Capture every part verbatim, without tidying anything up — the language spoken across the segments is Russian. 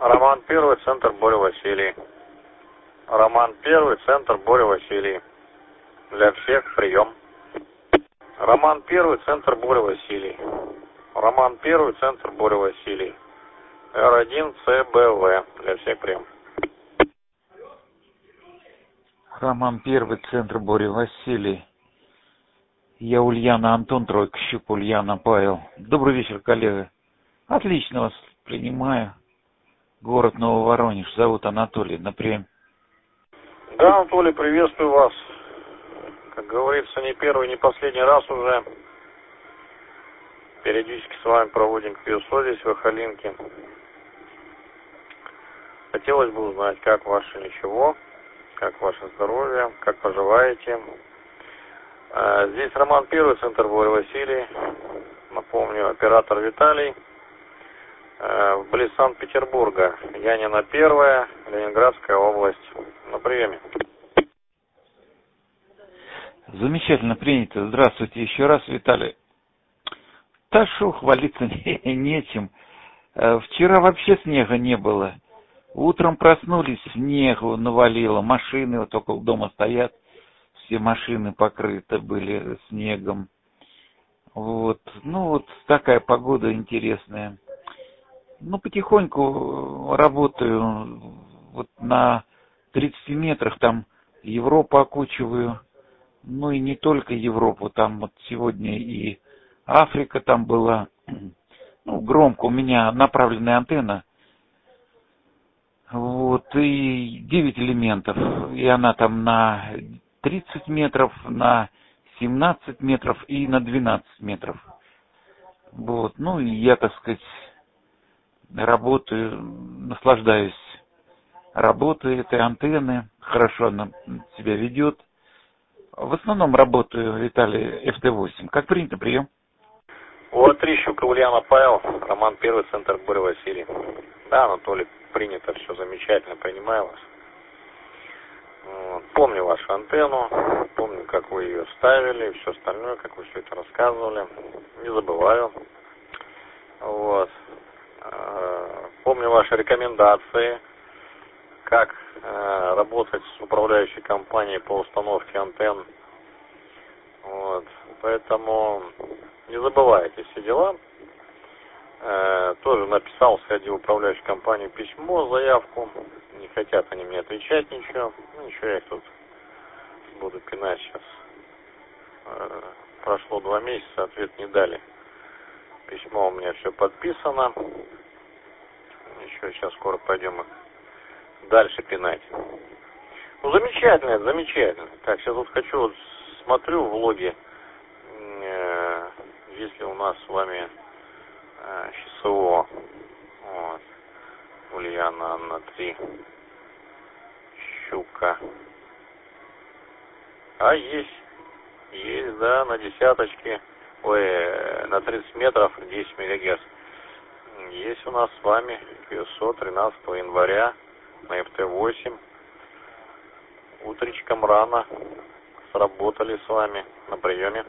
Роман Первый, центр Боря Василий. Роман Первый, центр Боря Василий. Для всех прием. Роман Первый, центр Боря Василий. Роман Первый, центр Боря Василий. Р один Ц Б В. Для всех прием. Роман Первый, центр Боря Василий. Я Ульяна Антон, тройка щуп, Ульяна Павел. Добрый вечер, коллега. Отлично вас принимаю. Город Нововоронеж. Зовут Анатолий. На прием. Да, Анатолий, приветствую вас. Как говорится, не первый, не последний раз уже. Периодически с вами проводим КСО здесь, в Ахалинке. Хотелось бы узнать, как ваше ничего, как ваше здоровье, как поживаете. Здесь Роман Первый, центр Боря Василий. Напомню, оператор Виталий. Вблизи Санкт-Петербурга. Янина Первая, Ленинградская область. На приеме. Замечательно принято. Здравствуйте еще раз, Виталий. Да шо, хвалиться не, нечем. Вчера вообще снега не было. Утром проснулись, снегу навалило. Машины вот около дома стоят. Все машины покрыты были снегом. Вот. Ну вот такая погода интересная. Ну, потихоньку работаю. Вот на тридцати метрах там Европу окучиваю. Ну и не только Европу. Там вот сегодня и Африка там была. Ну, громко. У меня направленная антенна. Вот. И девять элементов. И она там на тридцать метров, на семнадцать метров и на двенадцать метров. Вот. Ну и я, так сказать, работаю, наслаждаюсь работой этой антенны. Хорошо она себя ведет. В основном работаю, Виталий, эф тэ восемь. Как принято, прием. Вот Трищука, Ульяна Павел, Роман Первый, центр Боря Василий. Да, Анатолий, принято, все замечательно, принимаю вас. Помню вашу антенну, помню, как вы ее ставили, все остальное, как вы все это рассказывали. Не забываю. Вот. Помню ваши рекомендации, как работать с управляющей компанией по установке антенн. Вот. Поэтому не забывайте все дела. Тоже написал, сходил в управляющую компанию письмо, заявку. Не хотят они мне отвечать ничего. Ну ничего, я их тут буду пинать сейчас. Прошло два месяца, ответ не дали. Письмо у меня все подписано. Еще сейчас скоро пойдем их дальше пинать. Ну замечательно, замечательно. Так, сейчас вот хочу, вот смотрю в логе, э, если у нас с вами э, ЧСО. Вот. Ульяна Анна три. Щука. А есть. Есть, да, на десяточке. Ой, на тридцать метров десять мегагерц. Есть у нас с вами КСО тринадцатого января на эф тэ восемь. Утречком рано сработали с вами на приеме.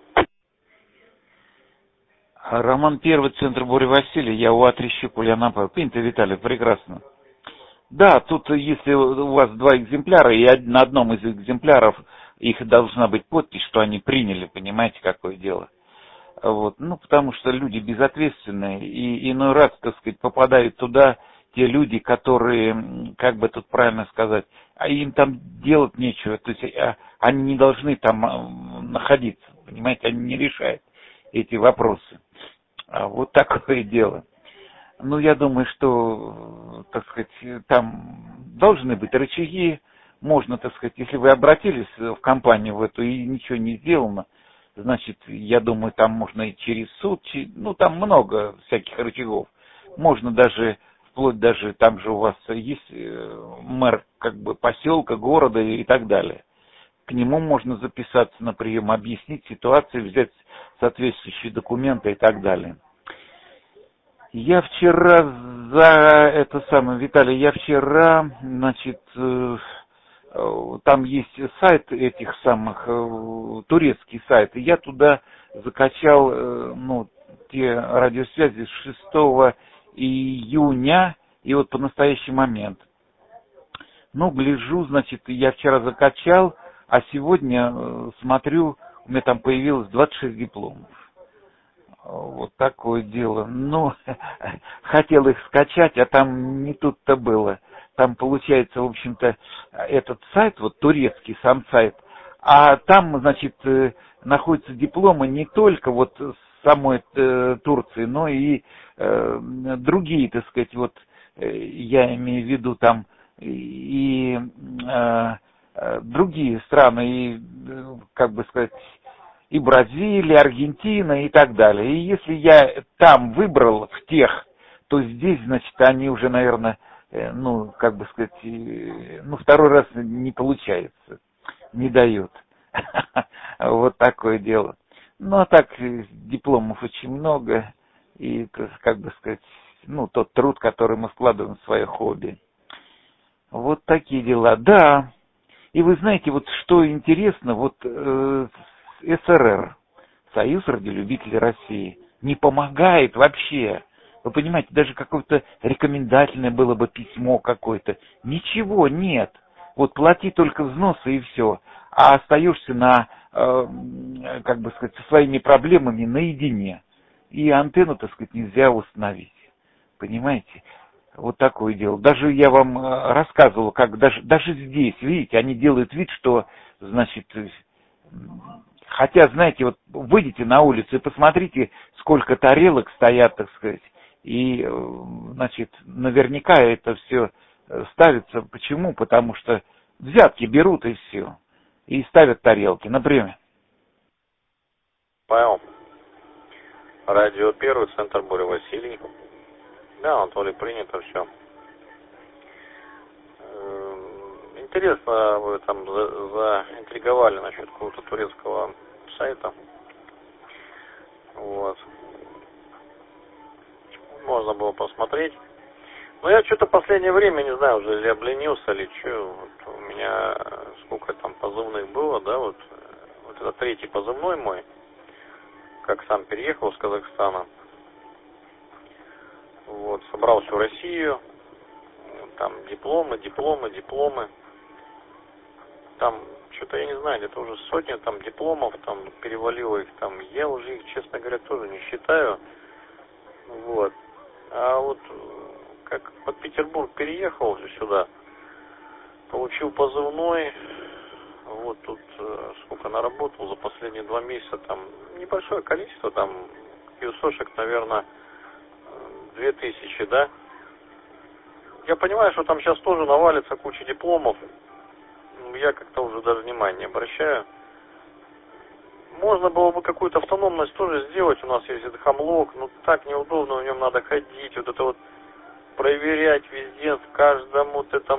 Роман Первый, центр Боря Василий. Я у Трищук, Ульяна Павел. Принято, Виталий, прекрасно. Да, тут если у вас два экземпляра, и на одном из экземпляров их должна быть подпись, что они приняли, понимаете, какое дело. Вот. Ну, потому что люди безответственные, и иной раз, так сказать, попадают туда те люди, которые, как бы тут правильно сказать, а им там делать нечего, то есть а, они не должны там находиться, понимаете, они не решают эти вопросы. А вот такое дело. Ну, я думаю, что, так сказать, там должны быть рычаги, можно, так сказать, если вы обратились в компанию в эту и ничего не сделано, значит, я думаю, там можно и через суд, ну, там много всяких рычагов. Можно даже, вплоть даже, там же у вас есть мэр, как бы, поселка, города и так далее. К нему можно записаться на прием, объяснить ситуацию, взять соответствующие документы и так далее. Я вчера за это самое, Виталий, я вчера, значит, там есть сайт этих самых, турецкий сайт, и я туда закачал, ну, те радиосвязи с шестого июня И вот по настоящий момент. Ну, гляжу, значит, я вчера закачал, а сегодня э, смотрю, у меня там появилось двадцать шесть дипломов. Вот такое дело. Ну, хотел их скачать, а там не тут-то было. Там получается, в общем-то, этот сайт, вот турецкий сам сайт, а там, значит, находятся дипломы не только вот с самой э, Турции, но и э, другие, так сказать, вот э, я имею в виду там и э, э, другие страны, и, э, как бы сказать, и Бразилия, Аргентина и так далее. И если я там выбрал в тех, то здесь, значит, они уже, наверное, ну, как бы сказать, ну, второй раз не получается, не дают. Вот такое дело. Ну, а так, дипломов очень много, и, как бы сказать, ну, тот труд, который мы вкладываем в свое хобби. Вот такие дела. Да, и вы знаете, вот что интересно, вот э, СРР, Союз радиолюбителей России, не помогает вообще. Вы понимаете, даже какое-то рекомендательное было бы письмо какое-то. Ничего нет. Вот плати только взносы и все. А остаешься на, э, как бы сказать, со своими проблемами наедине. И антенну, так сказать, нельзя установить. Понимаете? Вот такое дело. Даже я вам рассказывал, как даже, даже здесь, видите, они делают вид, что, значит, хотя, знаете, вот выйдите на улицу и посмотрите, сколько тарелок стоят, так сказать, и, значит, наверняка это все ставится. Почему? Потому что взятки берут и все. И ставят тарелки, например. Павел. Радио Первый, центр Боря Василий. Да, Анатолий, принято все. Интересно, вы там за, заинтриговали насчет какого-то турецкого сайта. Вот. Можно было посмотреть. Но я что-то в последнее время, не знаю, уже или обленился, или что. Вот у меня сколько там позывных было, да, вот, вот это третий позывной мой, как сам переехал с Казахстана. Вот, собрал всю Россию. Там дипломы, дипломы, дипломы. Там, что-то я не знаю, где-то уже сотня там дипломов, там перевалило их там. Я уже их, честно говоря, тоже не считаю. Вот. А вот как под Петербург переехал же сюда, получил позывной. Вот тут сколько наработал за последние два месяца, там небольшое количество, там пьюсошек, наверное, две тысячи, да. Я понимаю, что там сейчас тоже навалится куча дипломов. Я как-то уже даже внимания не обращаю. Можно было бы какую-то автономность тоже сделать. У нас есть этот хамлок, но так неудобно, в нем надо ходить, вот это вот проверять везде, в каждом вот этом,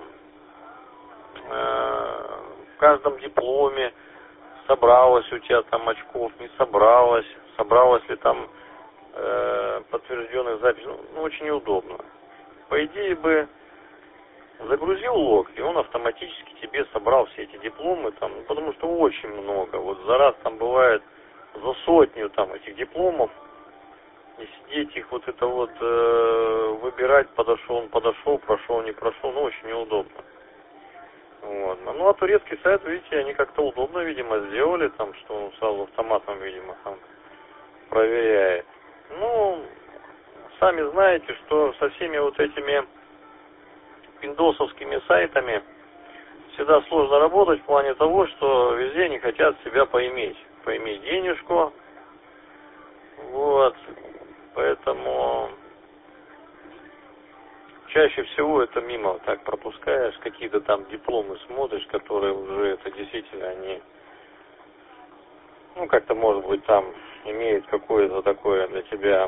э, в каждом дипломе, собралось у тебя там очков, не собралось, собралось ли там э, подтвержденных записей. Ну, ну, очень неудобно. По идее бы загрузил лог, и он автоматически тебе собрал все эти дипломы, там, потому что очень много. Вот за раз там бывает за сотню там этих дипломов, и сидеть их вот это вот э, выбирать, подошел он, подошел, прошел, не прошел, ну очень неудобно. Вот. Ну а турецкий сайт, видите, они как-то удобно, видимо, сделали, там, что он сразу автоматом, видимо, там проверяет. Ну, сами знаете, что со всеми вот этими пиндосовскими сайтами всегда сложно работать в плане того, что везде не хотят себя поиметь. Поиметь денежку. Вот. Поэтому чаще всего это мимо так пропускаешь. Какие-то там дипломы смотришь, которые уже это действительно они, ну как-то может быть там имеют какое-то такое для тебя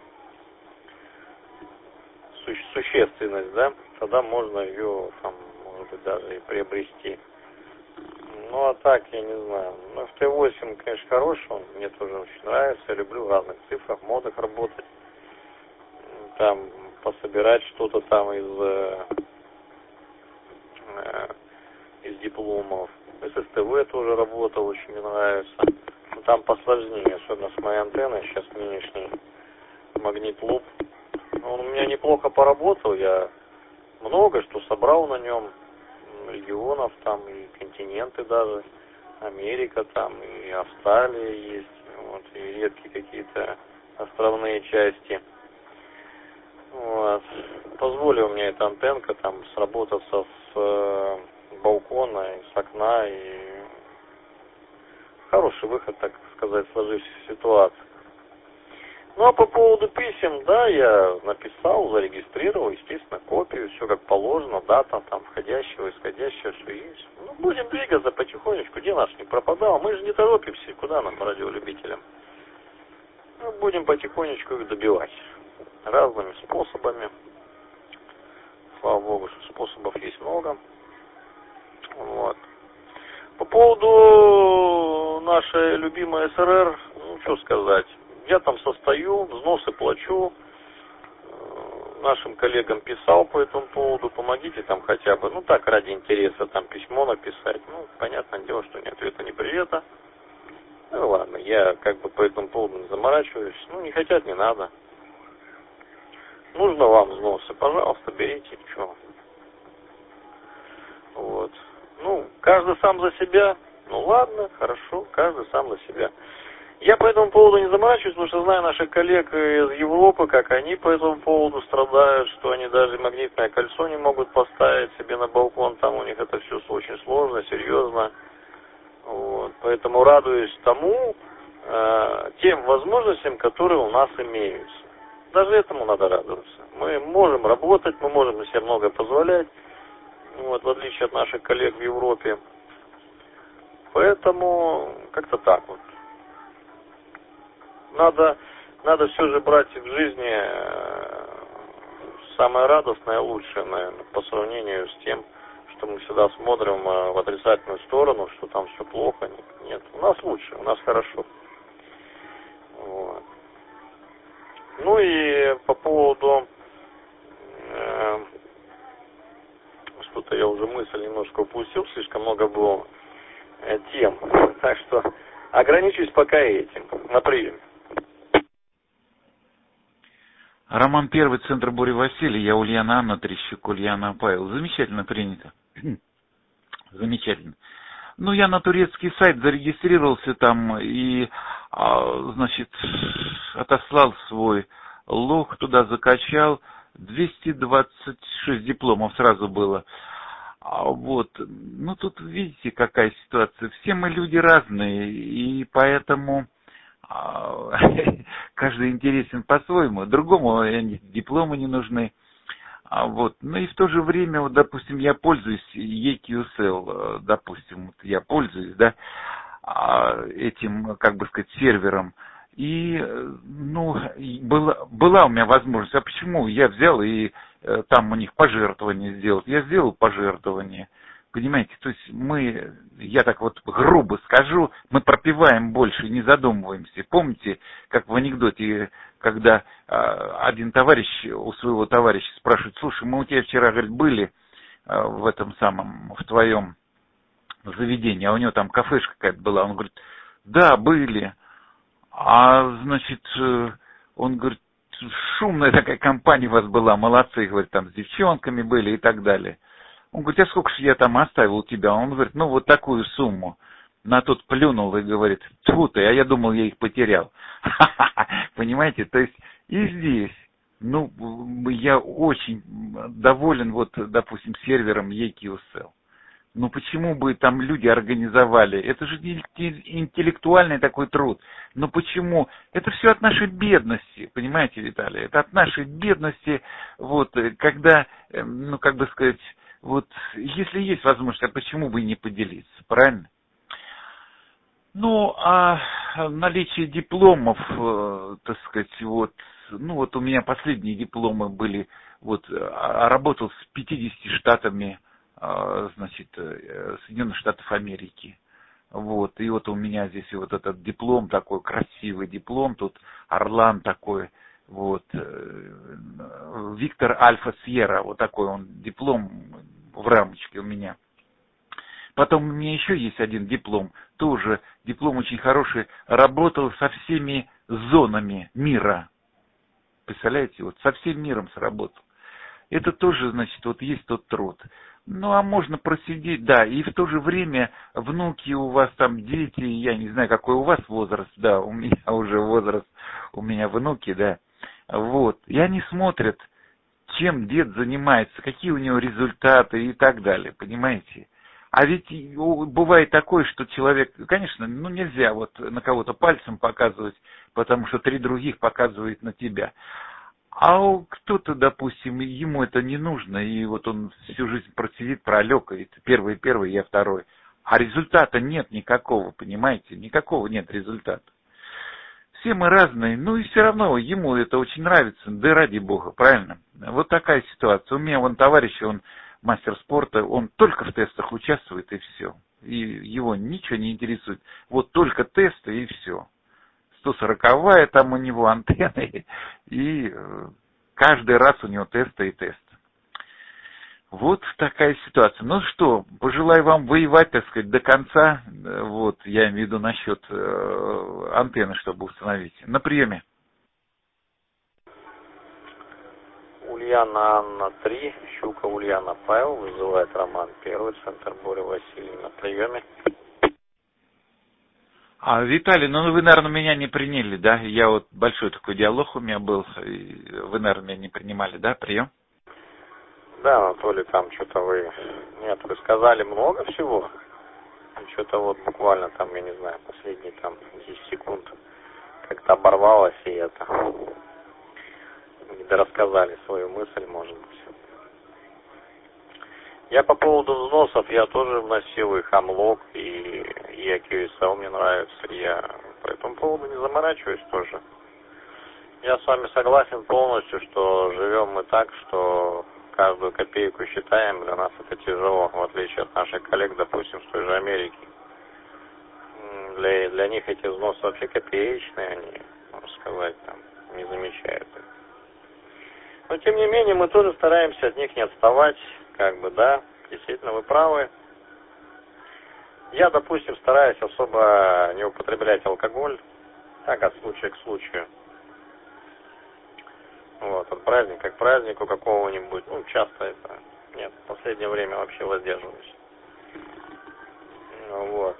суще- существенность, да? Тогда можно ее там, может быть, даже и приобрести. Ну, а так, я не знаю. Ну, эф тэ восемь, конечно, хороший, он мне тоже очень нравится. Я люблю в разных цифрах, модах работать. Там, пособирать что-то там из, э, из дипломов. С эс тэ вэ тоже работал, очень мне нравится. Но там посложнее, особенно с моей антенной, сейчас нынешний магнит-луп. Он у меня неплохо поработал, я много что собрал на нем, регионов там, и континенты даже, Америка там, и Австралия есть, вот, и редкие какие-то островные части. Вот. Позволила мне эта антенка там сработаться с э, балкона, и с окна, и хороший выход, так сказать, сложившейся ситуации. Ну а по поводу писем, да, я написал, зарегистрировал, естественно, копию, все как положено, дата там входящего, исходящего, все есть. Ну, будем двигаться потихонечку, где наш не пропадал, мы же не торопимся, куда нам, радиолюбителям. Ну, будем потихонечку их добивать разными способами. Слава богу, что способов есть много. Вот. По поводу нашей любимой СРР, ну, что сказать. Я там состою, взносы плачу, нашим коллегам писал по этому поводу, помогите там хотя бы, ну так, ради интереса, там письмо написать. Ну, понятное дело, что ни ответа, ни привета. Ну ладно, я как бы по этому поводу не заморачиваюсь. Ну, не хотят, не надо. Нужно вам взносы, пожалуйста, берите, что. Вот. Ну, каждый сам за себя. Ну ладно, хорошо, каждый сам за себя. Я по этому поводу не заморачиваюсь, потому что знаю наших коллег из Европы, как они по этому поводу страдают, что они даже магнитное кольцо не могут поставить себе на балкон, там у них это все очень сложно, серьезно. Вот. Поэтому радуюсь тому, э, тем возможностям, которые у нас имеются. Даже этому надо радоваться. Мы можем работать, мы можем себе многое позволять, вот, в отличие от наших коллег в Европе. Поэтому как-то так вот. Надо, надо все же брать в жизни самое радостное, лучшее, наверное, по сравнению с тем, что мы всегда смотрим в отрицательную сторону, что там все плохо. Нет, у нас лучше, у нас хорошо. Вот. Ну и по поводу, э, что-то я уже мысль немножко упустил, слишком много было э, тем, так что ограничусь пока этим. На приеме. Роман Первый, Центр Боря Василий, я Ульяна Анна, Трещик, Ульяна Павел. Замечательно принято. Замечательно. Ну, я на турецкий сайт зарегистрировался там и, а, значит, отослал свой лог, туда закачал. двести двадцать шесть дипломов сразу было. А вот, ну, тут видите, какая ситуация. Все мы люди разные, и поэтому... каждый интересен по-своему, другому дипломы не нужны. А вот, ну и в то же время, вот, допустим, я пользуюсь и кью эс эл, допустим, вот я пользуюсь, да, этим, как бы сказать, сервером. И, ну, была, была у меня возможность, а почему я взял и там у них пожертвование сделал? Я сделал пожертвование. Понимаете, то есть мы, я так вот грубо скажу, мы пропиваем больше, не задумываемся. Помните, как в анекдоте, когда а, один товарищ у своего товарища спрашивает: слушай, мы у тебя вчера, говорит, были а, в этом самом, в твоем заведении, а у него там кафешка какая-то была. Он говорит: да, были. А, значит, он говорит: шумная такая компания у вас была, молодцы, говорит, там с девчонками были и так далее. Он говорит: а сколько же я там оставил у тебя? Он говорит: ну, вот такую сумму. На тот плюнул и говорит: тьфу ты, а я думал, я их потерял. Понимаете, то есть и здесь, ну, я очень доволен, вот, допустим, сервером и кью эс эл. Ну, почему бы там люди организовали? Это же интеллектуальный такой труд. Но почему? Это все от нашей бедности, понимаете, Виталий? Это от нашей бедности, вот, когда, ну, как бы сказать, вот, если есть возможность, а почему бы и не поделиться, правильно? Ну, а наличие дипломов, э, так сказать, вот, ну, вот у меня последние дипломы были, вот, работал с пятьюдесятью штатами, э, значит, Соединенных Штатов Америки. Вот, и вот у меня здесь вот этот диплом, такой красивый диплом, тут орлан такой, вот, Виктор Альфа Сьерра, вот такой он диплом в рамочке у меня. Потом у меня еще есть один диплом, тоже диплом очень хороший, работал со всеми зонами мира. Представляете, вот со всем миром сработал. Это тоже, значит, вот есть тот труд. Ну, а можно просидеть, да, и в то же время внуки у вас там, дети, я не знаю, какой у вас возраст, да, у меня уже возраст, у меня внуки, да, вот, и они смотрят, чем дед занимается, какие у него результаты и так далее, понимаете? А ведь бывает такое, что человек, конечно, ну нельзя вот на кого-то пальцем показывать, потому что три других показывают на тебя. А кто-то, допустим, ему это не нужно, и вот он всю жизнь просидит, пролёкает, первый, первый, я второй. А результата нет никакого, понимаете? Никакого нет результата. Все мы разные, ну и все равно ему это очень нравится, да ради бога, правильно? Вот такая ситуация. У меня вон товарищ, он мастер спорта, он только в тестах участвует и все. И его ничего не интересует. Вот только тесты и все. сто сороковая там у него антенны, и каждый раз у него тесты и тесты. Вот такая ситуация. Ну что, пожелаю вам воевать, так сказать, до конца. Вот, я имею в виду насчет э, антенны, чтобы установить. На приеме. Ульяна Анна три, Щука Ульяна Павел, вызывает Роман Первый, центр Боря Василий на приеме. А, Виталий, ну вы, наверное, меня не приняли, да? Я вот большой такой диалог у меня был, и вы, наверное, меня не принимали, да? Прием? Да, Анатолий, там что-то вы... Нет, вы сказали много всего. Что-то вот буквально там, я не знаю, последние там десять секунд как-то оборвалось, и это... Не дорассказали свою мысль, может быть. Я по поводу взносов, я тоже вносил и Хамлок, и и эй кью эс эл мне нравится. Я по этому поводу не заморачиваюсь тоже. Я с вами согласен полностью, что живем мы так, что каждую копейку считаем, для нас это тяжело, в отличие от наших коллег, допустим, с той же Америки. Для, для них эти взносы вообще копеечные, они, можно сказать, там, не замечают их. Но, тем не менее, мы тоже стараемся от них не отставать, как бы, да, действительно, вы правы. Я, допустим, стараюсь особо не употреблять алкоголь, так, от случая к случаю. Вот, от праздника к празднику какого-нибудь, ну, часто это, нет, в последнее время вообще воздерживаюсь. Ну, вот.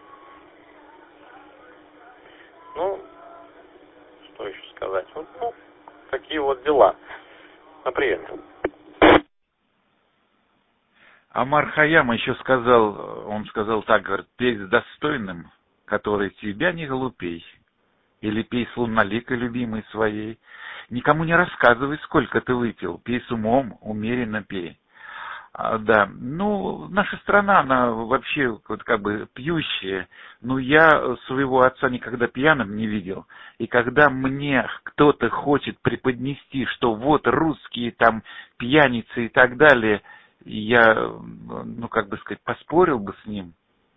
Ну, что еще сказать? Вот, ну, такие вот дела. На приеме. Амар Хайям еще сказал, он сказал так, говорит, пей с достойным, который тебя не глупей. Или пей с лунноликой любимой своей. Никому не рассказывай, сколько ты выпил. Пей с умом, умеренно пей. А, да, ну, наша страна, она вообще вот как бы пьющая. Но я своего отца никогда пьяным не видел. И когда мне кто-то хочет преподнести, что вот русские там пьяницы и так далее, я, ну, как бы сказать, поспорил бы с ним.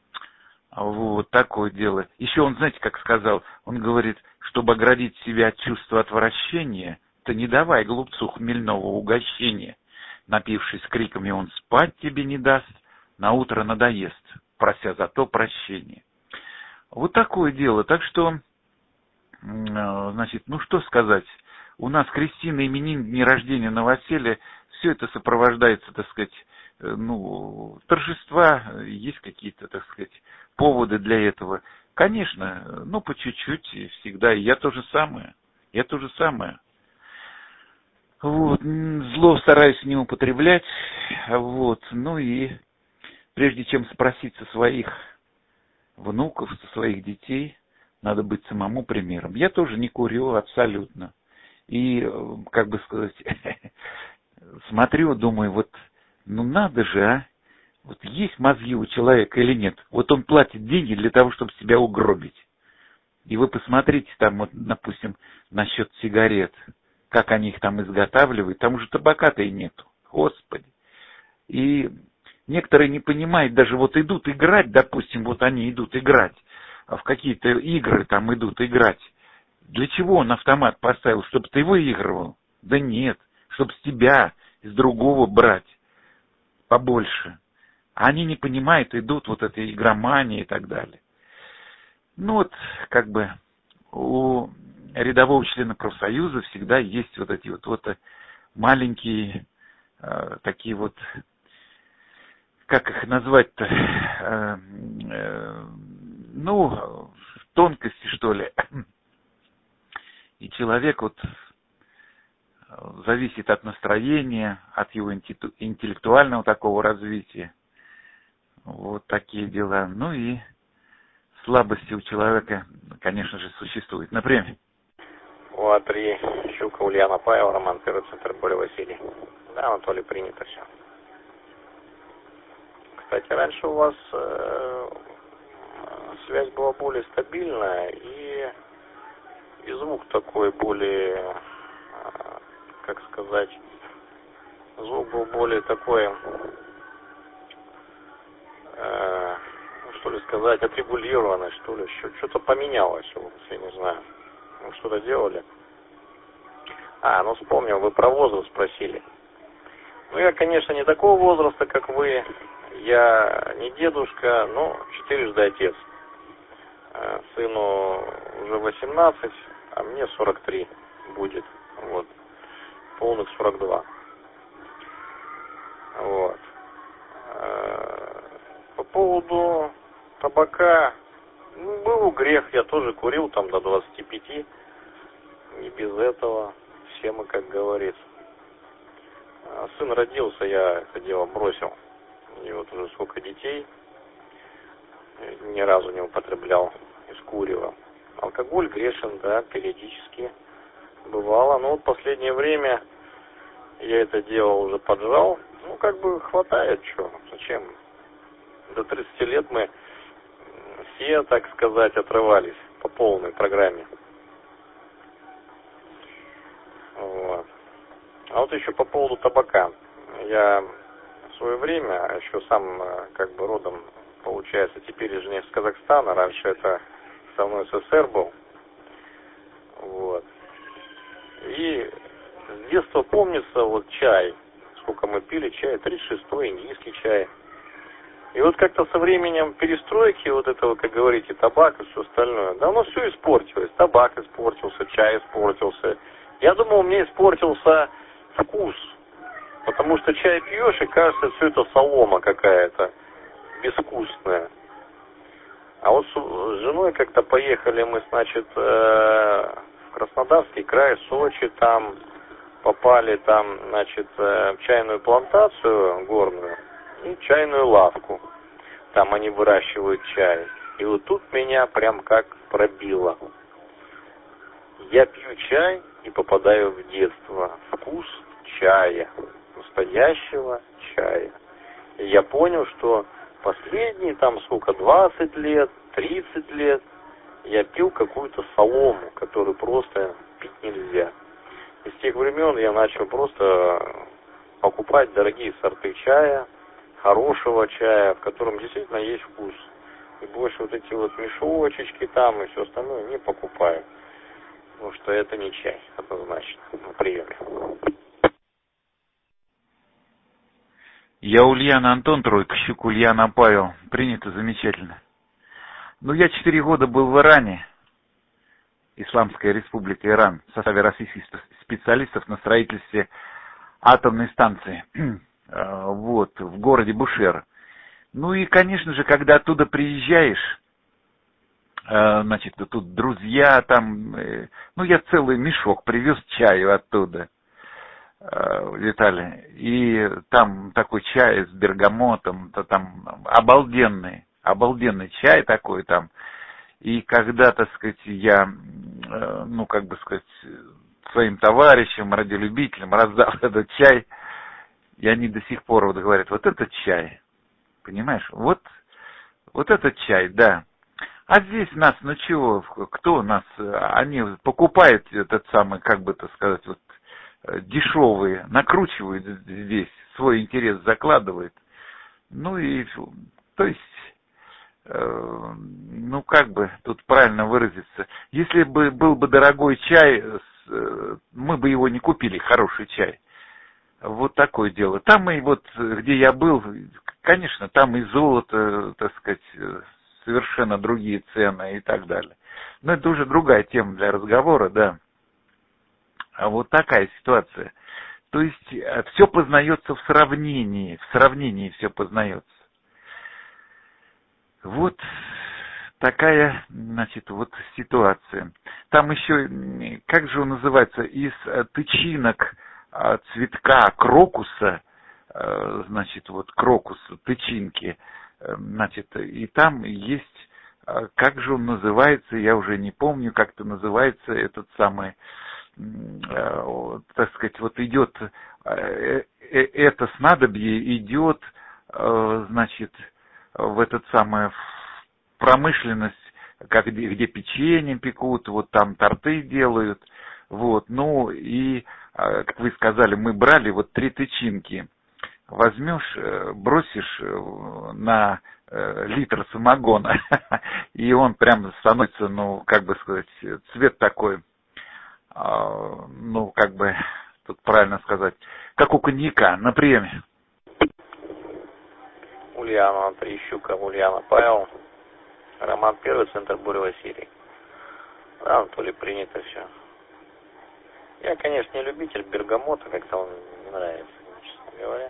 Вот такое дело. Еще он, знаете, как сказал, он говорит, чтобы оградить себя от чувства отвращения, то не давай глупцу хмельного угощения. Напившись криками, он спать тебе не даст, на утро надоест, прося за то прощения. Вот такое дело. Так что, значит, ну что сказать, у нас крестины, именин, дни рождения, новоселье, все это сопровождается, так сказать, ну, торжества, есть какие-то, так сказать, поводы для этого. Конечно, ну, по чуть-чуть всегда. И я то же самое. Я то же самое. Вот. Зло стараюсь не употреблять. Вот. Ну и прежде чем спросить со своих внуков, со своих детей, надо быть самому примером. Я тоже не курю абсолютно. И, как бы сказать, смотрю, думаю, вот, ну надо же, а. Вот есть мозги у человека или нет? Вот он платит деньги для того, чтобы себя угробить. И вы посмотрите там, вот, допустим, насчет сигарет, как они их там изготавливают, там уже табака-то и нету. Господи. И некоторые не понимают, даже вот идут играть, допустим, вот они идут играть, а в какие-то игры там идут играть. Для чего он автомат поставил? Чтобы ты выигрывал? Да нет, чтобы с тебя, из другого брать побольше. Они не понимают, идут вот этой игромании и так далее. Ну вот, как бы, у рядового члена профсоюза всегда есть вот эти вот, вот маленькие э, такие вот, как их назвать-то, э, э, ну, тонкости, что ли. И человек вот зависит от настроения, от его интеллектуального такого развития. Вот такие дела. Ну и слабости у человека, конечно же, существуют. Например? У А три, Щука, Ульяна Павел, Роман, первый центр, Боря, Василий. Да, Анатолий, принято все. Кстати, раньше у вас э, связь была более стабильная, и, и звук такой более, э, как сказать, звук был более такой, э, ну, что ли сказать, отрегулированный, что ли, что-то поменялось у вас, я не знаю. Вы что-то делали? А, ну вспомнил, вы про возраст спросили. Ну, я, конечно, не такого возраста, как вы. Я не дедушка, но четырежды отец. Сыну уже восемнадцать, а мне сорок три будет. Вот. Полных сорок два. Вот. По поводу табака, ну, был грех, я тоже курил там до двадцати пяти. Не без этого. Все мы, как говорится. Сын родился, я это дело бросил. И вот уже сколько детей, ни разу не употреблял из курева. Алкоголь грешен, да, периодически бывало. Но вот в последнее время я это дело уже поджал. Ну, как бы хватает, что, зачем? До тридцати лет мы все, так сказать, отрывались по полной программе. Вот. А вот еще по поводу табака. Я в свое время, еще сам как бы родом, получается, теперь же не из Казахстана, раньше это со мной СССР был. Вот. И с детства помнится вот чай, сколько мы пили чай, тридцать шестой, индийский чай. И вот как-то со временем перестройки вот этого, как говорите, табак и все остальное, да оно все испортилось. Табак испортился, чай испортился. Я думал, у меня испортился вкус. Потому что чай пьешь, и кажется, все это солома какая-то, безвкусная. А вот с женой как-то поехали мы, значит, в Краснодарский край, Сочи, там попали там, значит, в чайную плантацию горную и чайную лавку. Там они выращивают чай. И вот тут меня прям как пробило. Я пью чай и попадаю в детство. Вкус чая. Настоящего чая. И я понял, что последние там сколько, двадцать лет, тридцать лет, я пил какую-то солому, которую просто пить нельзя. И с тех времен я начал просто покупать дорогие сорты чая, хорошего чая, в котором действительно есть вкус. И больше вот эти вот мешочечки там и все остальное не покупаю. Потому что это не чай, однозначно, на приеме. Я Ульяна Антон, тройка, Щук, Ульяна Павел. Принято, замечательно. Ну, я четыре года был в Иране, Исламская республика Иран, в составе российских специалистов на строительстве атомной станции, вот, в городе Бушер. Ну и, конечно же, когда оттуда приезжаешь, значит, тут друзья там, ну, я целый мешок привез чаю оттуда, Виталий, и там такой чай с бергамотом, то там обалденный, обалденный чай такой там. И когда, так сказать, я, ну, как бы сказать, своим товарищам, радиолюбителям раздал этот чай, и они до сих пор вот говорят, вот этот чай, понимаешь, вот, вот этот чай, да. А здесь нас, ну чего, кто нас, они покупают этот самый, как бы так сказать, вот, дешевые, накручивают здесь, свой интерес закладывают. Ну и, то есть, э, ну как бы тут правильно выразиться, если бы был бы дорогой чай, э, мы бы его не купили, хороший чай. Вот такое дело. Там и вот, где я был, конечно, там и золото, так сказать, совершенно другие цены и так далее. Но это уже другая тема для разговора, да. А вот такая ситуация. То есть все познается в сравнении, в сравнении все познается. Вот такая, значит, вот ситуация. Там еще, как же он называется, из тычинок цветка крокуса, значит, вот крокус, тычинки, значит, и там есть, как же он называется, я уже не помню, как это называется, этот самый, так сказать, вот идет, это снадобье идет, значит, в этот самый промышленность, как, где, где печенье пекут, вот там торты делают, вот, ну и, как вы сказали, мы брали вот три тычинки, возьмешь, бросишь на литр самогона, и он прям становится, ну, как бы сказать, цвет такой, ну, как бы, тут правильно сказать, как у коньяка на приеме. Ульяна Трещука, Ульяна Павел, Роман Первый, центр Буря Василий. Да, Анатолий, принято все. Я, конечно, не любитель бергамота, как-то он не нравится, честно говоря.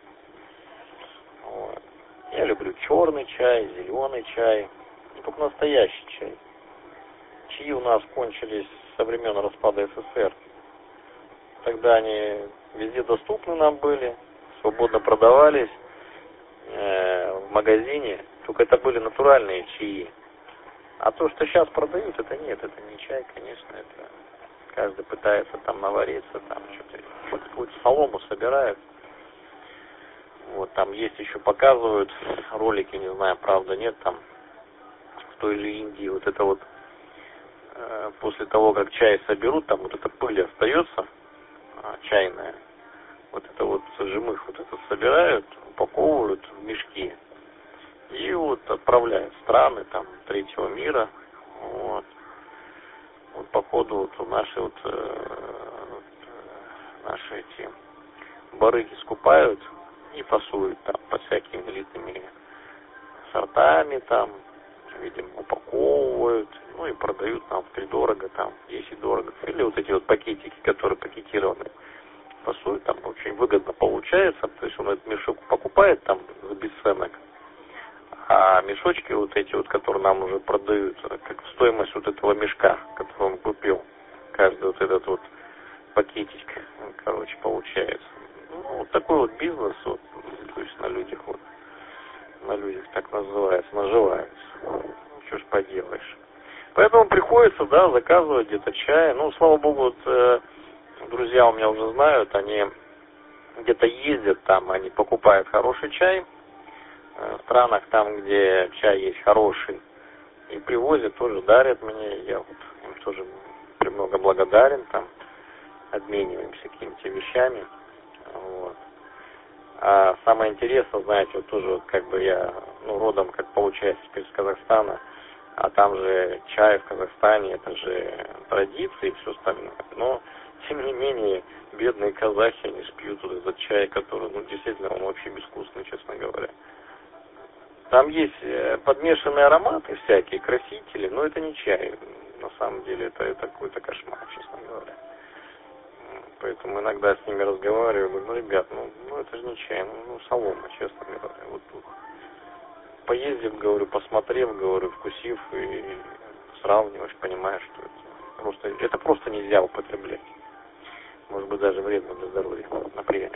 Вот. Я люблю черный чай, зеленый чай, и только настоящий чай. Чаи у нас кончились со времен распада СССР. Тогда они везде доступны нам были, свободно продавались э, в магазине, только это были натуральные чаи. А то, что сейчас продают, это нет, это не чай, конечно, это каждый пытается там навариться, там что-то, какую-то солому собирают. Вот, там есть еще, показывают ролики, не знаю, правда, нет, там в той же Индии вот это вот, э, после того, как чай соберут, там вот эта пыль остается, э, чайная, вот это вот жмых вот это собирают, упаковывают в мешки и вот отправляют в страны там третьего мира, вот. Вот походу вот наши вот, э, наши эти барыги скупают и фасуют там под всякими элитными сортами там, видимо, упаковывают, ну и продают нам втридорого там, если дорого. Или вот эти вот пакетики, которые пакетированы, фасуют, там очень выгодно получается, то есть он этот мешок покупает там за бесценок, а мешочки вот эти вот, которые нам уже продают, как стоимость вот этого мешка, который он купил, каждый вот этот вот пакетик, короче, получается. Ну, вот такой вот бизнес, вот, то есть на людях вот, на людях так называется, наживается. Ну, что ж поделаешь. Поэтому приходится, да, заказывать где-то чай. Ну, слава богу, вот, э, друзья у меня уже знают, они где-то ездят там, они покупают хороший чай э, в странах там, где чай есть хороший, и привозят, тоже дарят мне, я вот им тоже премного благодарен, там, обмениваемся какими-то вещами. Вот. А самое интересное, знаете, вот тоже вот как бы я, ну, родом, как получается, теперь из Казахстана, а там же чай в Казахстане, это же традиции и все остальное. Но, тем не менее, бедные казахи, они ж пьют вот этот чай, который, ну, действительно, он вообще безвкусный, честно говоря. Там есть подмешанные ароматы всякие, красители, но это не чай. На самом деле, это, это какой-то кошмар, честно говоря. Поэтому иногда с ними разговариваю, говорю, ну, ребят, ну, ну это же не чай, ну, ну солома, честно говоря. Вот, вот, поездив, говорю, посмотрев, говорю, вкусив и сравниваешь, понимаешь, что это просто, это просто нельзя употреблять. Может быть, даже вредно для здоровья, например.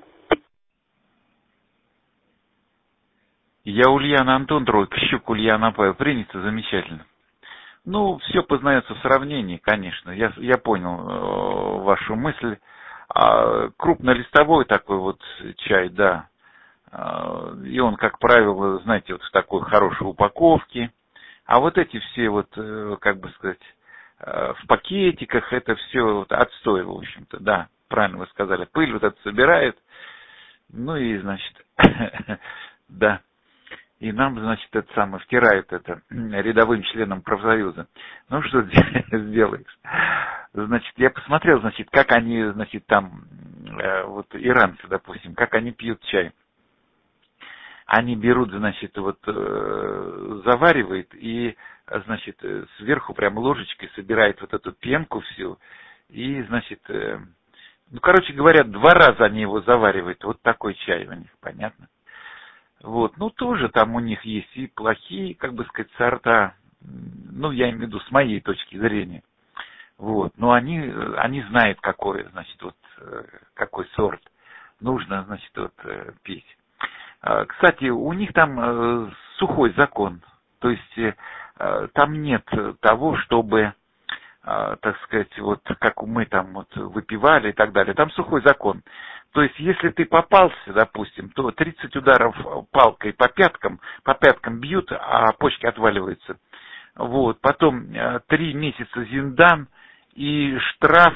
Я Ульяна Антон Тройкощук, Ульяна Павел. Принято, замечательно. Ну, все познается в сравнении, конечно. Я, я понял э, вашу мысль. А, крупнолистовой такой вот чай, да. А, и он, как правило, знаете, вот в такой хорошей упаковке. А вот эти все вот, э, как бы сказать, э, в пакетиках, это все вот отстой, в общем-то, да. Правильно вы сказали. Пыль вот это собирает. Ну и, значит, да. И нам, значит, это самое, втирают это рядовым членам профсоюза. Ну, что сделаешь? Значит, я посмотрел, значит, как они, значит, там, э, вот иранцы, допустим, как они пьют чай. они берут, значит, вот э, заваривают и, значит, сверху прям ложечкой собирает вот эту пенку всю и, значит, э, ну, короче говоря, два раза они его заваривают. Вот такой чай у них, понятно? Вот, ну, тоже там у них есть и плохие, как бы сказать, сорта, ну, я имею в виду с моей точки зрения. Вот, но они, они знают, какой, значит, вот, какой сорт нужно, значит, вот, пить. Кстати, у них там сухой закон, то есть там нет того, чтобы, так сказать, вот, как мы там вот выпивали и так далее, там сухой закон. То есть, если ты попался, допустим, то тридцать ударов палкой по пяткам, по пяткам бьют, а почки отваливаются. Вот, потом три месяца зиндан и штраф,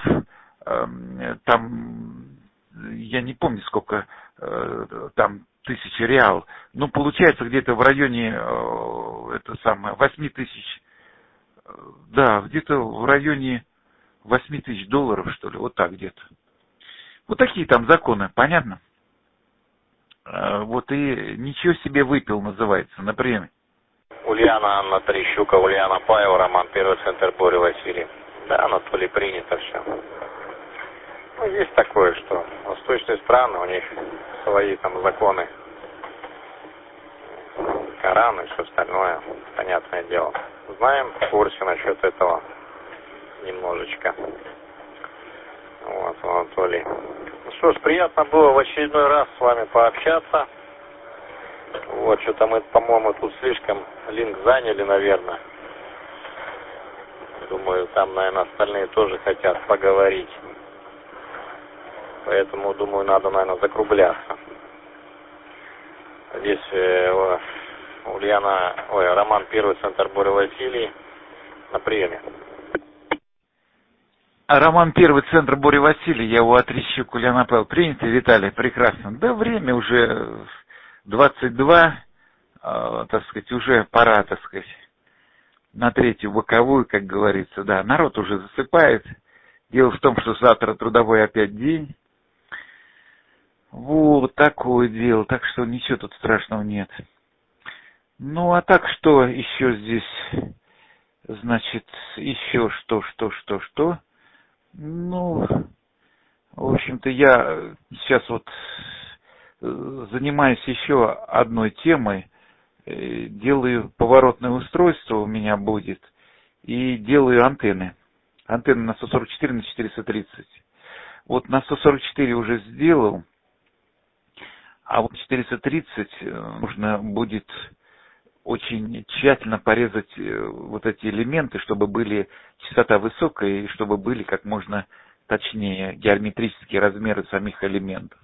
там, я не помню сколько, там, тысяч реал. Ну, получается где-то в районе, это самое, восемь тысяч, да, где-то в районе восемь тысяч долларов, что ли, вот так где-то. Вот такие там законы, понятно? Вот и ничего себе выпил называется, например. Ульяна Анна Трещука, Ульяна Паева, Роман Первый, Центр Боря Василий. Да, Анатолий, принято все. Ну, есть такое, что восточные страны, у них свои там законы, Коран и все остальное, понятное дело. Знаем, в курсе насчет этого немножечко. Вот, Анатолий. Ну что ж, приятно было в очередной раз с вами пообщаться. Вот, что-то мы, по-моему, тут слишком линк заняли, наверное. Думаю, там, наверное, остальные тоже хотят поговорить. Поэтому, думаю, надо, наверное, закругляться. Здесь э, Ульяна, ой, Роман Первый, Центр Боря Василий на приеме. Роман Первый, Центр Боря Василий, я у Отрещук Ульяна Павел. Принято, Виталий, прекрасно. Да, время уже двадцать два, э, так сказать, уже пора, так сказать, на третью боковую, как говорится, да. Народ уже засыпает. Дело в том, что завтра трудовой опять день. Вот такое дело, так что ничего тут страшного нет. Ну, а так что еще здесь, значит, еще что, что, что, что? Ну, в общем-то, я сейчас вот занимаюсь еще одной темой. Делаю поворотное устройство, у меня будет, и делаю антенны. Антенны на сто сорок четыре на четыреста тридцать. Вот на сто сорок четыре уже сделал, а вот четыреста тридцать нужно будет очень тщательно порезать вот эти элементы, чтобы были частота высокая и чтобы были как можно точнее геометрические размеры самих элементов.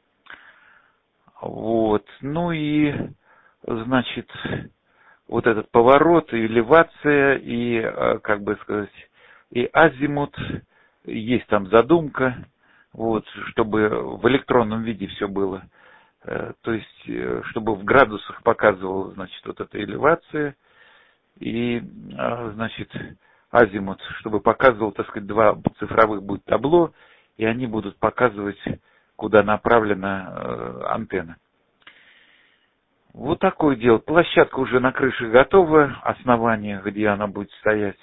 Вот. Ну и, значит, вот этот поворот, и элевация, и, как бы сказать, и азимут, есть там задумка, вот, чтобы в электронном виде все было. То есть, чтобы в градусах показывала, значит, вот эта элевация, и, значит, азимут, чтобы показывал, так сказать, два цифровых будет табло, и они будут показывать, куда направлена антенна. Вот такое дело. Площадка уже на крыше готова, основание, где она будет стоять.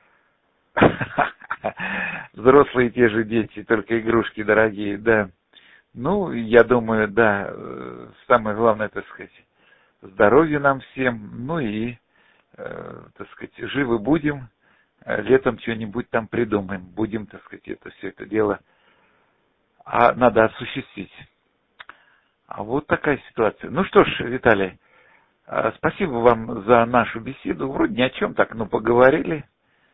Взрослые те же дети, только игрушки дорогие, да. Ну, я думаю, да, самое главное, так сказать, здоровья нам всем, ну и, так сказать, живы будем, летом что-нибудь там придумаем, будем, так сказать, это все это дело, а надо осуществить. А вот такая ситуация. Ну что ж, Виталий, спасибо вам за нашу беседу, вроде ни о чем так, ну, поговорили,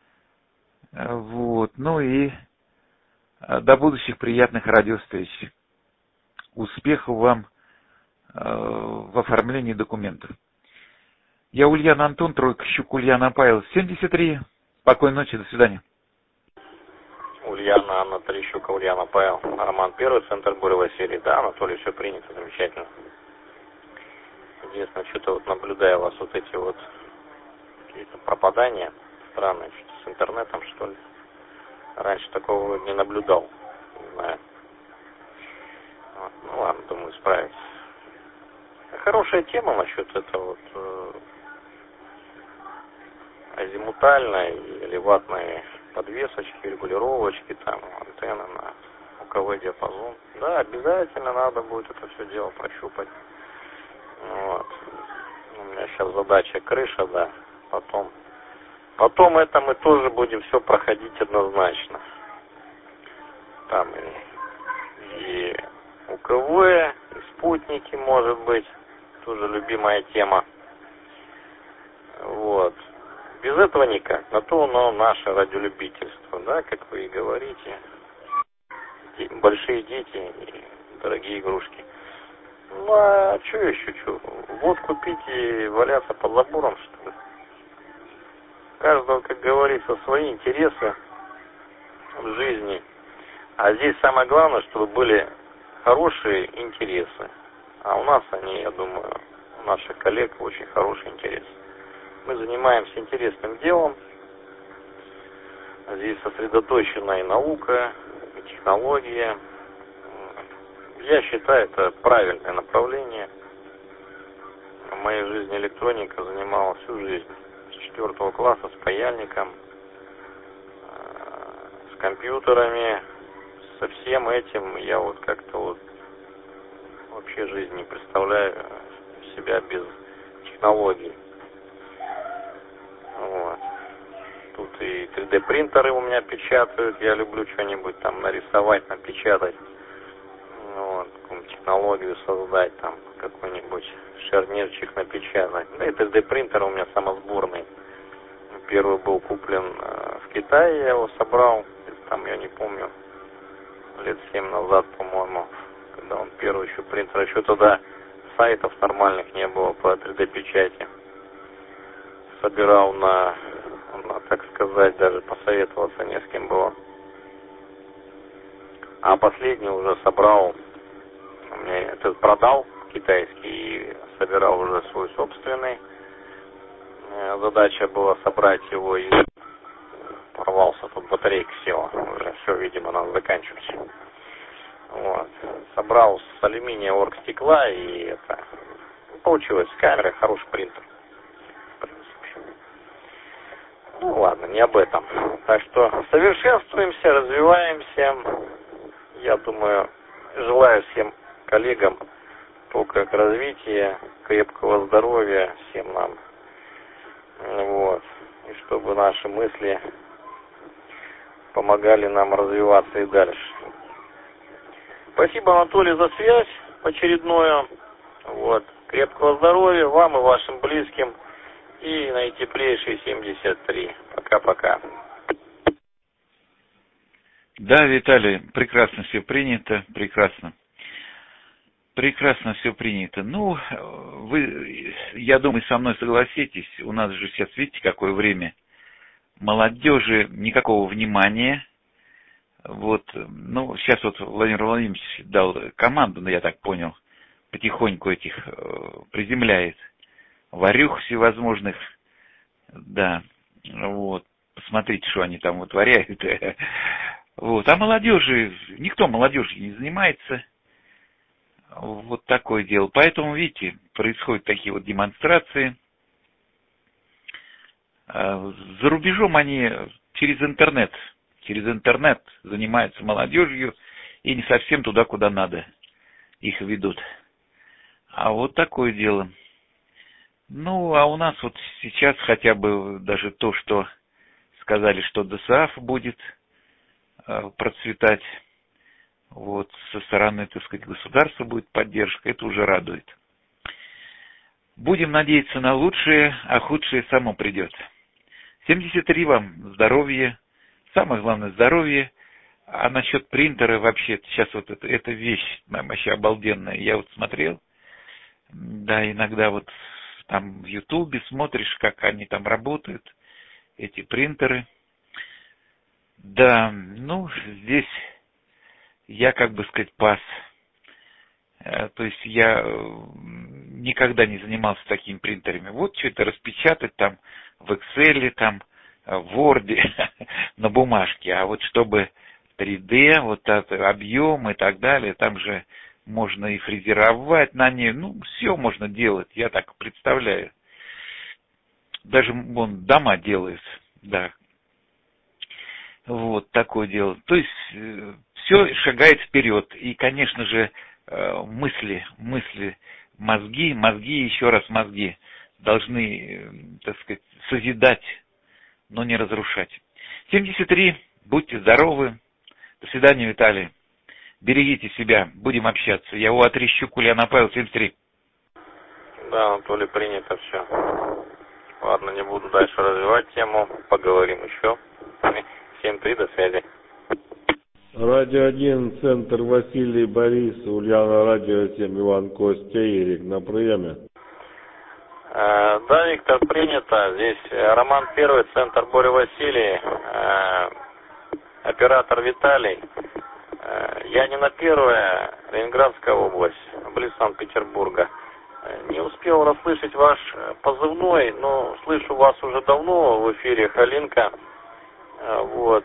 вот, ну и до будущих приятных радиовстреч. Успехов вам э, в оформлении документов. Я Ульяна Антон, тройка Щук, Ульяна Павел, семьдесят три. Спокойной ночи, до свидания. Ульяна Анна Трещука, Ульяна Павел, Роман Первый, Центр Боря Василий. Да, Анатолий, все принято, замечательно. Единственное, что-то вот наблюдаю у вас вот эти вот какие-то пропадания странные, что-то с интернетом, что ли. Раньше такого не наблюдал, не знаю. Вот. Ну ладно, думаю, справиться. Хороший хорошая тема насчет этого вот э, азимутальной или ватной подвесочки, регулировочки, там, антенны на звуковой диапазон. Да, обязательно надо будет это все дело прощупать. Вот. У меня сейчас задача крыша, да, потом. Потом это мы тоже будем все проходить однозначно. Там и, и УКВ, и спутники, может быть, тоже любимая тема. Вот. Без этого никак. На то оно наше радиолюбительство, да, как вы и говорите. Большие дети и дорогие игрушки. Ну, а что еще, что? Водку пить и валяться под забором, что ли? У каждого, как говорится, свои интересы в жизни. А здесь самое главное, чтобы были хорошие интересы. А у нас они, я думаю, у наших коллег очень хорошие интересы. Мы занимаемся интересным делом. Здесь сосредоточена и наука, и технология. Я считаю, это правильное направление. В моей жизни электроника занимала всю жизнь. С четвертого класса с паяльником, с компьютерами, со всем этим. Я вот как-то вот вообще жизнь не представляю себя без технологий. Вот. Тут и три дэ принтеры у меня печатают. Я люблю что-нибудь там нарисовать, напечатать. Вот, технологию создать, там какой-нибудь шарнирчик напечатать. Да и три дэ принтер у меня самосборный. Первый был куплен в Китае, я его собрал. Там, я не помню, лет семь назад, по-моему, когда он первый еще принтер. Еще тогда сайтов нормальных не было по три дэ печати. Собирал на, на, так сказать, даже посоветоваться не с кем было. А последний уже собрал, мне этот продал китайский и собирал уже свой собственный. Задача была собрать его и порвался, тут батарейка села. Уже все, видимо, надо заканчивать. Вот. Собрал с алюминия оргстекла и это получилось с камерой хороший принтер. Ну ладно, не об этом. Так что совершенствуемся, развиваемся. Я думаю, желаю всем коллегам только развития, крепкого здоровья всем нам. Вот. И чтобы наши мысли помогали нам развиваться и дальше. Спасибо, Анатолий, за связь очередную. Вот. Крепкого здоровья вам и вашим близким. И наитеплейший семьдесят три. Пока-пока. Да, Виталий, прекрасно все принято, прекрасно. Прекрасно все принято. Ну, вы, я думаю, со мной согласитесь, у нас же сейчас, видите, какое время. Молодежи никакого внимания. Вот, ну, сейчас вот Владимир Владимирович дал команду, ну, я так понял, потихоньку этих приземляет варюх всевозможных, да, вот, посмотрите, что они там вытворяют. Вот, а молодежи, никто молодежью не занимается. Вот такое дело. Поэтому, видите, происходят такие вот демонстрации. За рубежом они через интернет, через интернет занимаются молодежью и не совсем туда, куда надо их ведут. А вот такое дело. Ну, а у нас вот сейчас хотя бы даже то, что сказали, что ДСАФ будет процветать, вот, со стороны, так сказать, государства будет поддержка, это уже радует. Будем надеяться на лучшее, а худшее само придет. семьдесят три вам здоровья, самое главное здоровье, а насчет принтера вообще, сейчас вот это, эта вещь вообще обалденная, я вот смотрел, да, иногда вот там в Ютубе смотришь, как они там работают, эти принтеры. Да, ну, здесь я, как бы сказать, пас. То есть я никогда не занимался такими принтерами. Вот что-то распечатать там в Excel, там, в Word, на бумажке. А вот чтобы три дэ, вот этот объем и так далее, там же можно и фрезеровать на ней, ну, все можно делать, я так представляю. Даже вон дома делают, да. Вот такое дело. То есть э, все шагает вперед. И, конечно же, э, мысли, мысли, мозги, мозги, еще раз мозги должны, э, так сказать, созидать, но не разрушать. семьдесят три. Будьте здоровы. До свидания, Виталий. Берегите себя. Будем общаться. Я у Отрещук, Ульяна Павел, семьдесят три. Да, Анатолий, принято все. Ладно, не буду дальше развивать тему. Поговорим еще. семь три, до связи. Радио один, центр Василий, Борис, Ульяна, радио семь, Иван, Костя, Ирик на приеме. Э, да, Виктор, принято. Здесь Роман Первый, центр Боря Василий, э, оператор Виталий. Э, Янина Первая, Ленинградская область, близ Санкт-Петербурга. Не успел расслышать ваш позывной, но слышу вас уже давно в эфире, Халинка. Вот.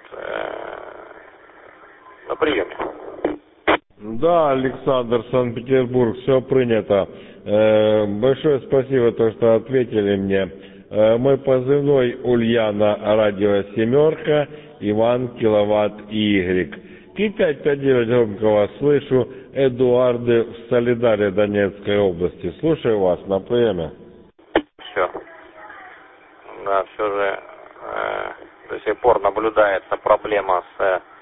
На приеме. Да, Александр, Санкт-Петербург, все принято. Э, большое спасибо, то, что ответили мне. Э, мой позывной Ульяна, радио семерка, Иван, киловатт, Игрек. Ки пять пять девять, громко вас слышу. Эдуарды в Солидаре, Донецкой области. Слушаю вас на приеме. Все. Да, все же э, до сих пор наблюдается проблема с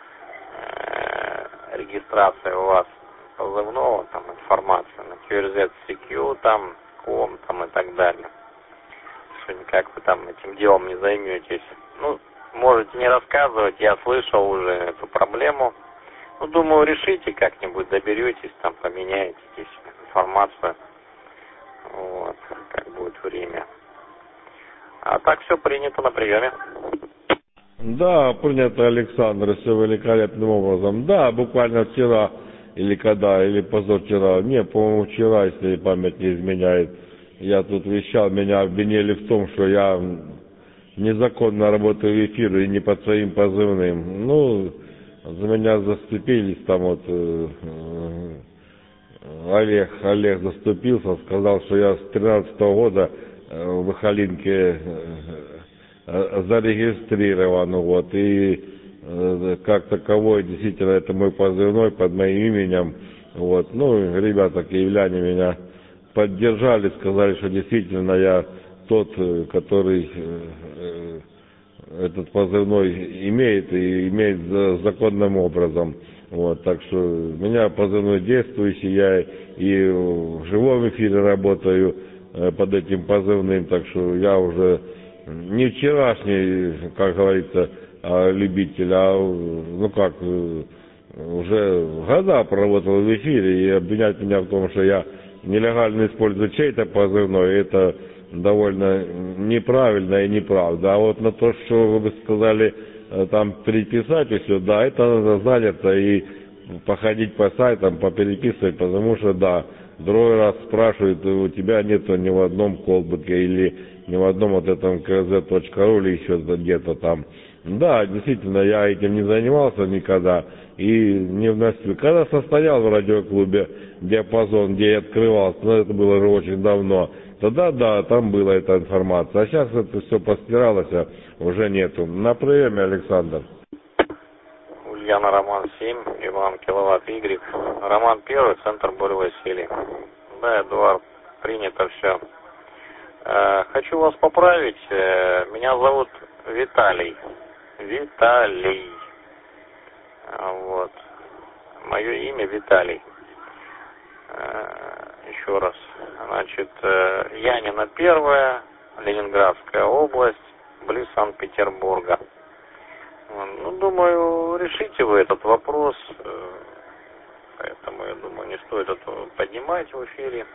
э, регистрацией у вас позывного, там, информации на кью эр зет си кью, там, ком, там и так далее. Что никак вы там этим делом не займетесь. Ну, можете не рассказывать, я слышал уже эту проблему. Ну, думаю, решите как-нибудь, доберетесь, там, поменяете здесь информацию. Вот, как будет время. А так все принято на приеме. Да, принято, Александр, все великолепным образом. Да, буквально вчера, или когда, или позавчера, не, по-моему, вчера, если память не изменяет, я тут вещал, меня обвинили в том, что я незаконно работаю в эфире и не под своим позывным. Ну, за меня заступились, там вот э, э, Олег, Олег заступился, сказал, что я с тринадцатого года э, в Халинке э, зарегистрирован, вот, и э, как таковой, действительно, это мой позывной под моим именем, вот, ну, ребята киевляне меня поддержали, сказали, что действительно я тот, который э, этот позывной имеет и имеет законным образом. Вот, так что у меня позывной действующий, я и в живом эфире работаю э, под этим позывным, так что я уже не вчерашний, как говорится, а любитель, а ну как, уже года проработал в эфире, и обвинять меня в том, что я нелегально использую чей-то позывной, это довольно неправильно и неправда. А вот на то, что вы сказали, там переписать и все, да, это надо занято и походить по сайтам, попереписывать, потому что, да, другой раз спрашивают, у тебя нету ни в одном колбеке или ни в одном вот этом ка зет точка ру или еще где-то там. Да, действительно, я этим не занимался никогда и не вносил. Когда состоял в радиоклубе «Диапазон», где я открывался, но это было уже очень давно, тогда, да, там была эта информация. А сейчас это все постиралось, а уже нету. На приеме, Александр. Ульяна, Роман семь, Иван, киловатт, Игрек. Роман Первый, центр Боря Василий. Да, Эдуард, принято все. Э, хочу вас поправить. Э, меня зовут Виталий. Виталий. Вот. Мое имя Виталий. Еще раз. Значит, Янина Первая, Ленинградская область, близ Санкт-Петербурга. Ну, думаю, решите вы этот вопрос. Поэтому, я думаю, не стоит это поднимать в эфире.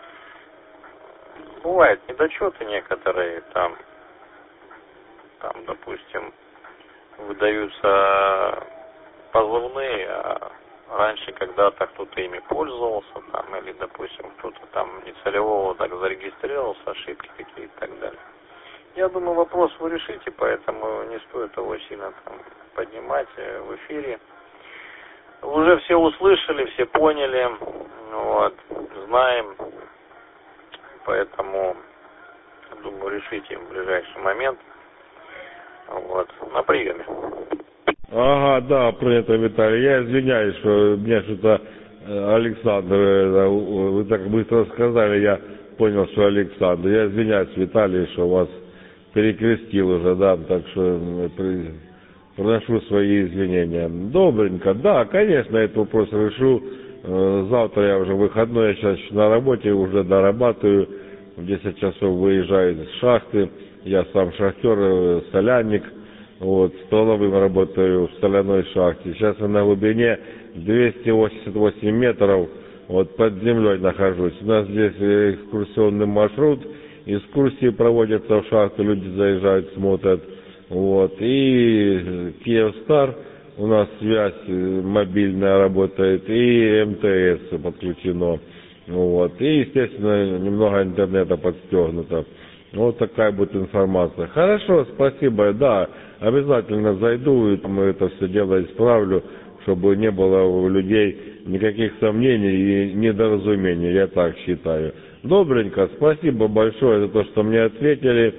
Бывают недочеты некоторые, там, там, допустим, выдаются позывные, а раньше когда-то кто-то ими пользовался, там, или, допустим, кто-то там нецелевого так зарегистрировался, ошибки какие-то и так далее. Я думаю, вопрос вы решите, поэтому не стоит его сильно там поднимать в эфире. уже все услышали, все поняли, вот, знаем, поэтому, думаю, решите в ближайший момент, вот, на приеме. Ага, да, принято, Виталий. Я извиняюсь, что мне что-то Александр, вы так быстро сказали, я понял, что Александр. Я извиняюсь, Виталий, что вас перекрестил уже, да, так что приношу свои извинения. Добренько, да, конечно, этот вопрос решу. Завтра я уже выходной, я сейчас на работе уже дорабатываю. В десять часов выезжаю из шахты. Я сам шахтер, солярник. Вот, столовым работаю в соляной шахте. Сейчас я на глубине двести восемьдесят восемь метров, вот под землей нахожусь. У нас здесь экскурсионный маршрут, экскурсии проводятся в шахту, люди заезжают, смотрят. Вот, и Киевстар, у нас связь мобильная работает, и МТС подключено. Вот, и, естественно, немного интернета подстегнуто. Вот такая будет информация. Хорошо, спасибо, да, обязательно зайду, и мы это все дело исправлю, чтобы не было у людей никаких сомнений и недоразумений, я так считаю. Добренько, спасибо большое за то, что мне ответили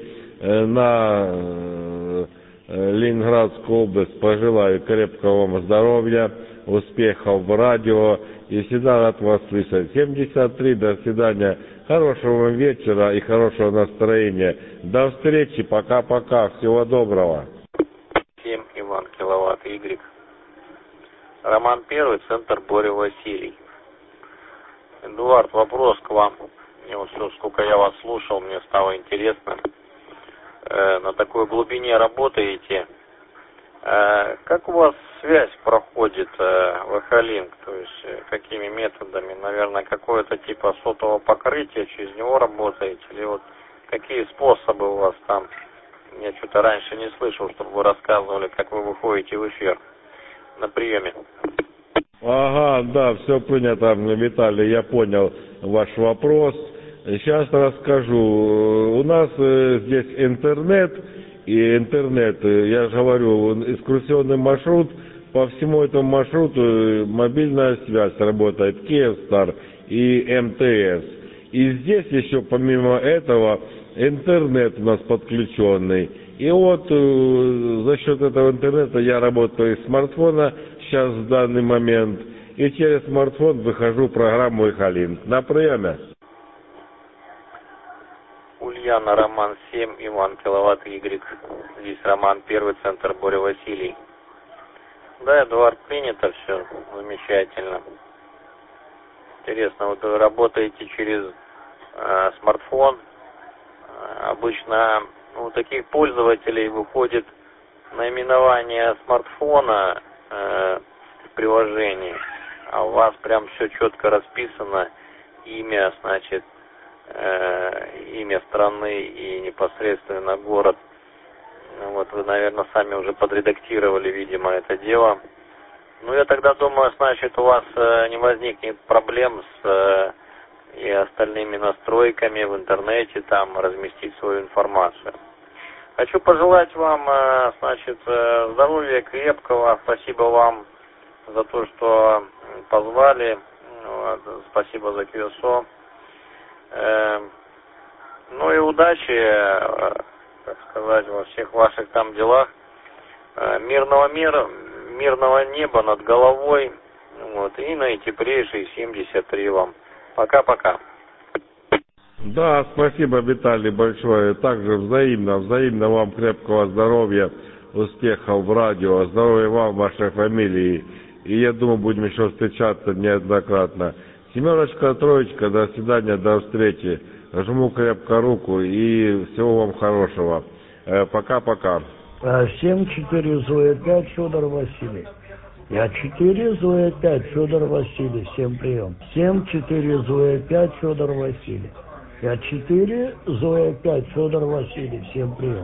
на Ленинградскую область. Пожелаю крепкого вам здоровья, успехов в радио и всегда рад вас слышать. семьдесят три, до свидания. Хорошего вам вечера и хорошего настроения. До встречи, пока-пока, всего доброго. семь Иван Киловатт Y. Роман Первый, центр Боря Василий. Эдуард, вопрос к вам. Мне вот все, сколько я вас слушал, мне стало интересно. Э, на такой глубине работаете. Э, как у вас связь проходит э, в Эхолинк? То есть э, какими методами? Наверное, какое-то типа сотового покрытия, через него работаете? Или вот какие способы у вас там? Я что-то раньше не слышал, чтобы вы рассказывали, как вы выходите в эфир на приеме. Ага, да, все принято, Виталий, я понял ваш вопрос. Сейчас расскажу. У нас э, здесь интернет, и интернет, я же говорю, экскурсионный маршрут, по всему этому маршруту мобильная связь работает, Киевстар и МТС. И здесь еще помимо этого интернет у нас подключенный. И вот э, за счет этого интернета я работаю из смартфона сейчас в данный момент. И через смартфон выхожу в программу Эхолинк. На приеме. Ульяна, Роман семь, Иван Киловатт Y. Здесь Роман Первый, центр Боря Василий. Да, Эдуард, принято все. Замечательно. Интересно, вот вы работаете через э, смартфон. Обычно у таких пользователей выходит наименование смартфона э, в приложении, а у вас прям все четко расписано, имя, значит, э, имя страны и непосредственно город. Вот вы, наверное, сами уже подредактировали, видимо, это дело. Ну, я тогда думаю, значит, у вас э, не возникнет проблем с э, и остальными настройками в интернете, там, разместить свою информацию. Хочу пожелать вам, э, значит, э, здоровья крепкого. Спасибо вам за то, что позвали. Вот, спасибо за кью эс о. Э, ну и удачи, э, так сказать, во всех ваших там делах. Э, мирного мира, мирного неба над головой. Вот, и наитеплейший семьдесят три вам. Пока-пока. Да, спасибо, Виталий, большое. Также взаимно, взаимно вам крепкого здоровья, успехов в радио, здоровья вам, вашей фамилии. И я думаю, будем еще встречаться неоднократно. Семерочка, троечка, до свидания, до встречи. Жму крепко руку и всего вам хорошего. Пока-пока. семь четыре Зоя пять, Федор Василий. Я четыре Зоя пять, Федор Василий. Всем прием. семь четыре Зоя пять, Федор Василий. Я четыре Зоя пять, Федор Василий. Всем прием.